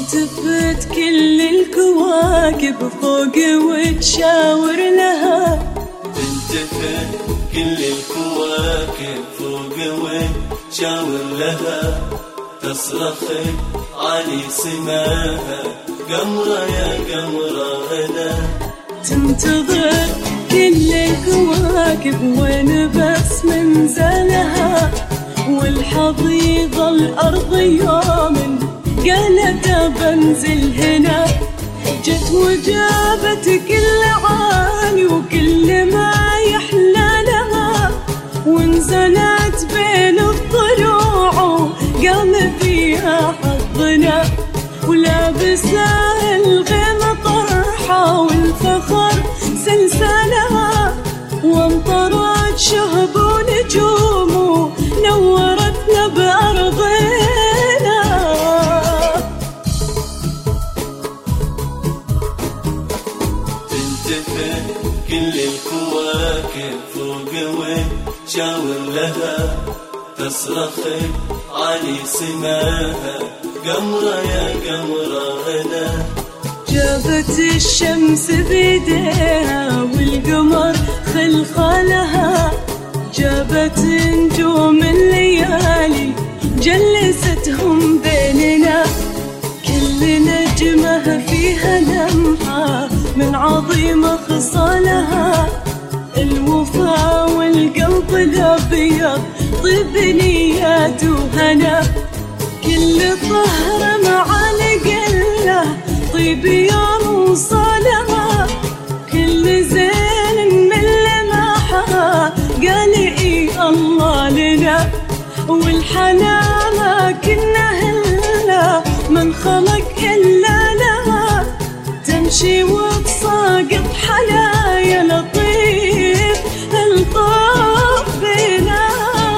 تلتفت كل الكواكب فوق وتشاور لها، تلتفت كل الكواكب فوق وتشاور لها، تصرخ علي سماها قمرة يا قمرة أنا. تنتظر كل الكواكب وين بس منزلها، والحضيض الأرض يوم قالت بنزل هنا، جت وجابت كل عالي وكل ما يحلى لها، ونزلت بين الضلوع وقام فيها حظنا، ولابسة الغيم طرحة والفخر سلسلها، وامطرت شهب ونجوم ونورتنا بأرضنا. تلتفت كل الكواكب فوق وتشاور لها، تصرخ علي سماها قمرة يا قمرة أنا. جابت الشمس بيديها والقمر خلخالها، جابت نجوم الليالي جلستهم بيننا، كل نجمة فيها لمحة من عظيم خصالها، الوفا والقلب الأبيض طيب نيات وهنا، كل طهر مع القلة طيب يوم وصالها، كل زين من لمحها قال إي الله لنا، والحنا ما كنا هلا من خلق إلا لها، تمشي وتساقط حلايا لطيف الطاف بنا.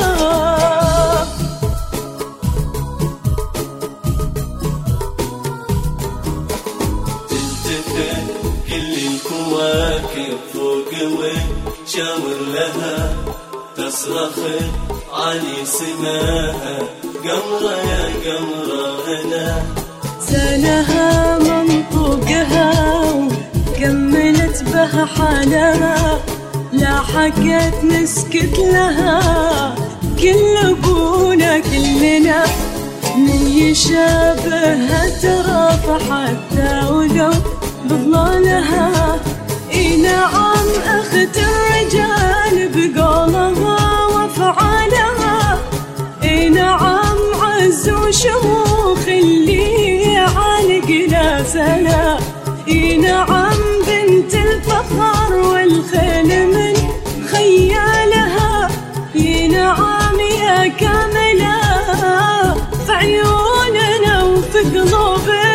تلتفت كل الكواكب فوق وتشاور لها، تصرخ علي سماها قمرة يا قمرة أنا. زانها منطوقها وكملت بها حالها، لا حكت نسكت لها كل أبونا كلنا، من يشابهها ترى حتى ولو بضلالها، اي نعم أخت الرجال بقولها وفعالها، اي نعم عز وشموخ اللي عالقنا سلا، اي نعم بنت الفخر والخيل من خيالها، اي نعم يا كاملة في عيوننا وفي قلوبنا.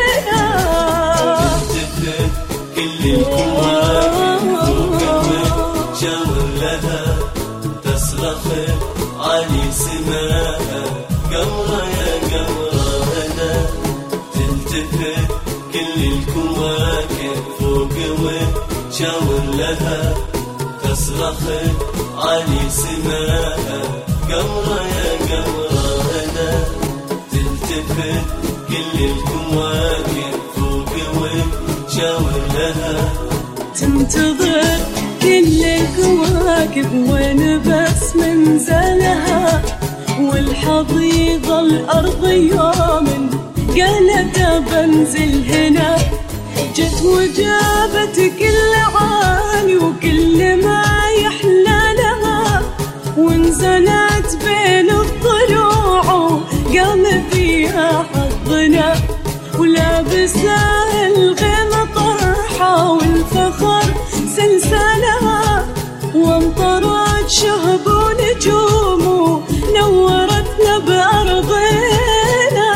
تلتفت كل الكواكب فوق وتشاور لها، تصرخ علي سماها قمرة يا قمرة أنا. تلتفت كل الكواكب فوق وتشاور لها، تصرخ علي سماها قمرة يا قمرة أنا. تلتفت كل الكواكب فوق وتشاور لها، تنتظر كل الكواكب وين بس منزلها، والحضيض الأرض يوم قالت بنزل هنا، جت وجابت كل عالي وكل ما يحلى لها، ونزلت بين الضلوع وقام فيها حظنا، ولابسة الغيم طرحة والفخر سلسلها، وامطرت شهب ونجوم ونورتنا بأرضنا.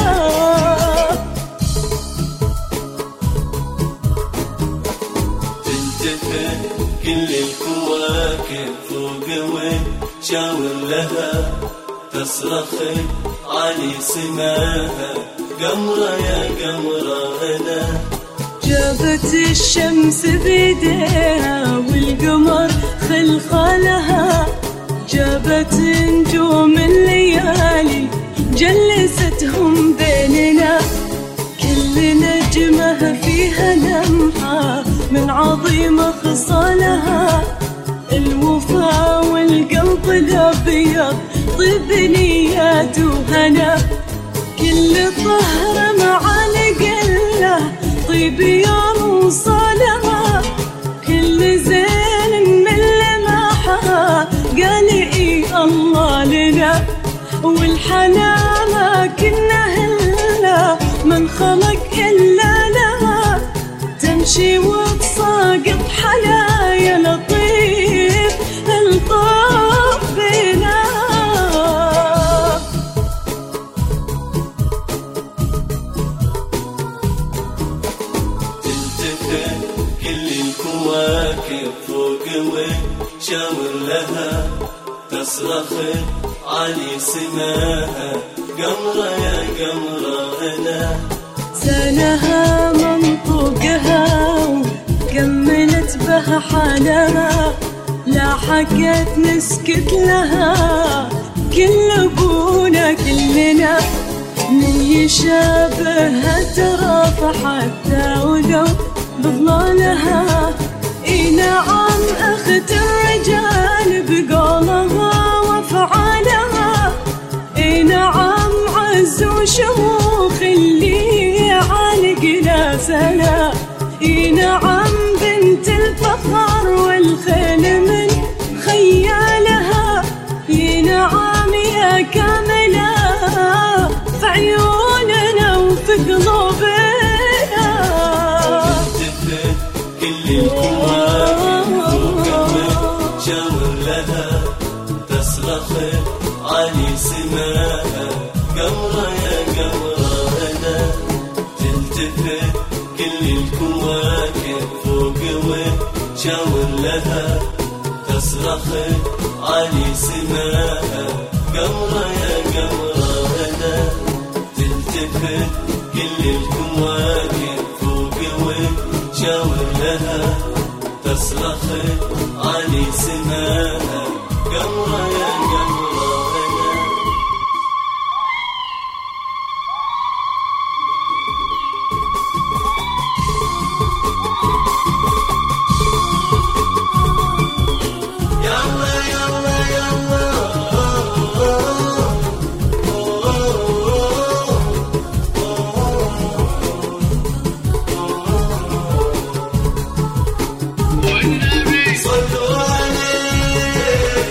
تلتفت كل الكواكب فوق وتشاور لها، تصرخ علي سماها قمرة يا قمرة أنا. جابت الشمس بيديها والقمر خلخالها، جابت نجوم الليالي جلستهم بيننا، كل كل نجمة فيها لمحة من عظيم خصالها، الوفا والقلب الأبيض طيب نيات وهنا، كل طهر مع القله طيب يوم صالها، كل زين من لمحها قال إي الله لنا، والحنا ما كنا هلا من خلق إلا لها، تمشي وتساقط حلايا لطيف الطاف بنا. تلتفت كل الكواكب فوق وتشاور لها، تصرخ علي سماها قمرة يا قمرة أنا، سنها منطوقها وكملت بها حالها، لا حكت نسكت لها كل أبونا كلنا، من يشابهها ترى فحتى ولو بظلالها، إي نعم أخت الرجال بقولها وفعالها، إي نعم عز وشموخ اللي عالقنا سلا، إي نعم بنت الفخر والخيل من خيالها، إي نعم يا كاملة في عيوننا وفي قلوبنا. تلتفت كل الكواكب فوق وتشاور لها، تصرخ علي سماها قمرة يا قمرة أنا، تلتفت كل الكواكب فوق وتشاور لها، تصرخ علي سماها قمرة يا قمرة أنا، تلتفت كل الكواكب فوق وتشاور لها، تصرخ علي سماها قمرة يا قمرة أنا. صلوا عليه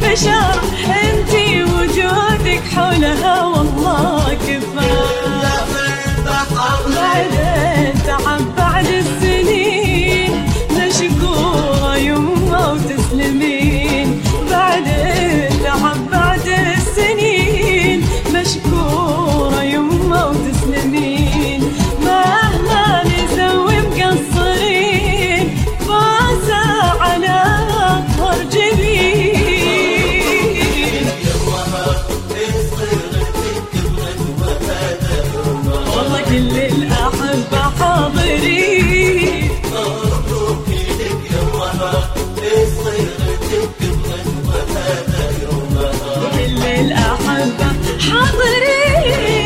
البشر انتي وجودك حولها والله كفاية. بعد التعب بعد السنين مشكورة يمه وتسلمين. بعد التعب بعد السنين مشكورة يمه وتسلمين. مهما نسوي مقصرين فازة على أطهر جبين. والله كل الأحبة حاضرين. كل الأحبة حاضرين.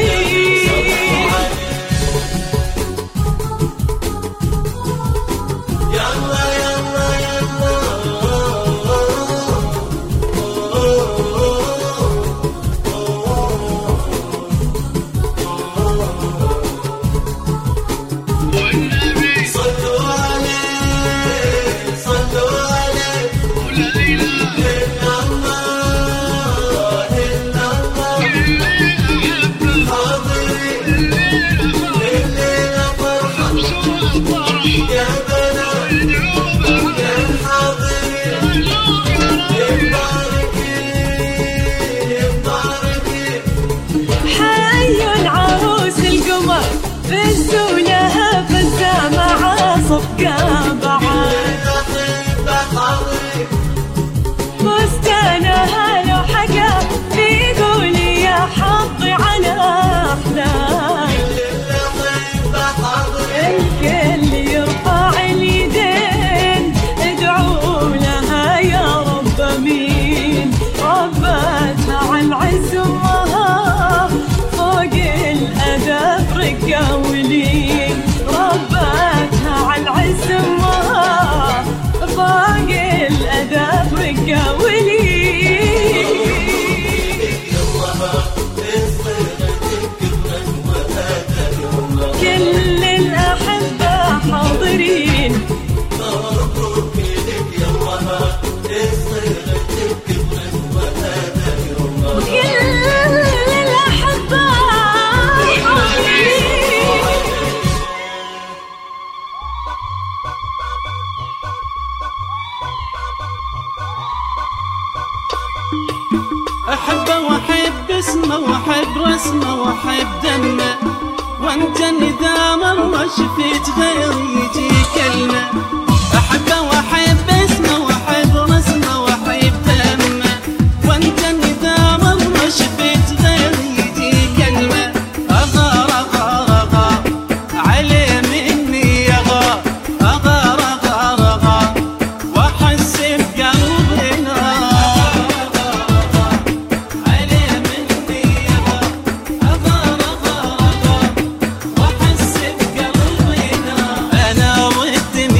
بالزولها فزة مع صفقة بعد فستانها لو حكى بيقول يا حظي على أحلام. الكل يرفع اليدين ادعوا لها يا رب امين. ربتها على العز وها فوق الأدب رقة ولين. ربتها على العز وها فوق الأدب رقة ولين. كل الأحبة حاضرين. أحبه وأحب اسمه وأحب رسمه وأحب دمه، وأنت إذا مرة شفت غير يجي كلمة. أحبه وأحب اسمه وأحب رسمه وأحب دمه، وأنت إذا مرة شفت غير يجي كلمة. أغار أغار أغار عليه مني أغار أغار أغار أغار وأحس بقلبنا. أنا ودي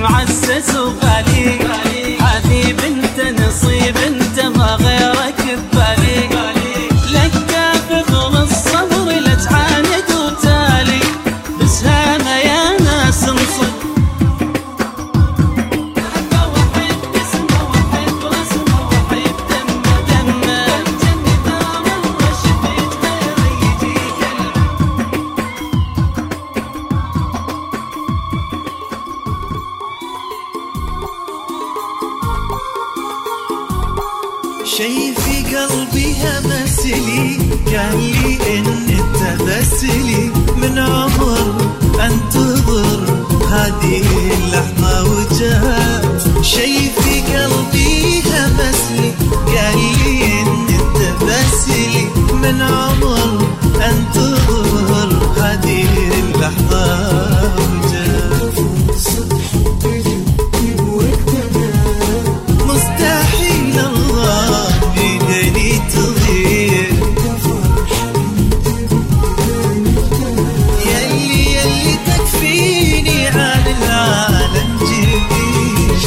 معزز وغالي، حبيب انت نصيب انت ما غيرك ببالي، لك كافر الصبر لا تعاند وتالي، بسهامة يا ناس انصب. أحبه وأحب اسمه وأحب رسمه وأحب دمه، والجنة إذا مر شفيت غيره يجي كلمة. شي في قلبي همسلي قال لي ان انت بس لي من عمر انتظر هذه اللحظة وجاء. شي في قلبي همسلي قال لي ان انت بس لي من عمر انتظر هذه اللحظة وجاء. مستحيل الله بيدني تضيع، يلي تكفيني عن العالم جميل.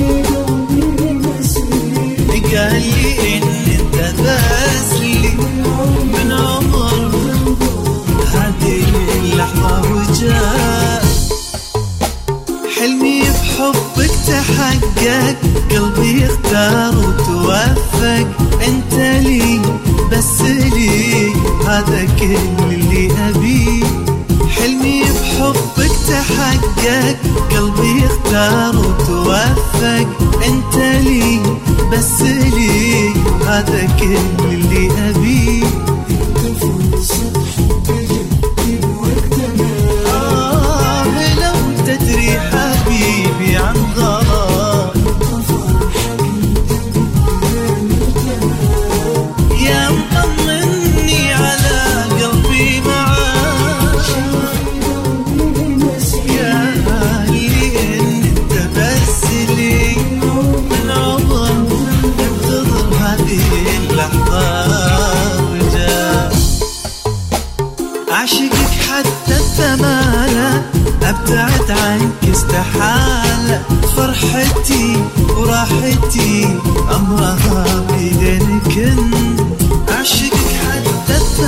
قال لي ان انت بس لي من عمر هذه اللحظة وجاء. حلمي بحبك تحقق، قلبي اختار وتوفق، انت لي بس لي هذا كل اللي ابيه. حلمي بحبك تحقق، قلبي اختار وتوفق، انت لي بس لي هذا كل اللي ابيه. لو تدري حبيبي عن غرام، يا مطمني على قلبي معاك، يا لي ان انت بس لي من عمر انتظر هذه اللحظة وجاء. أعشقك حتى الثمانة، أبتعد عنك استحالة، فرحتي وراحتي أمرها بيدك. أعشقك حتى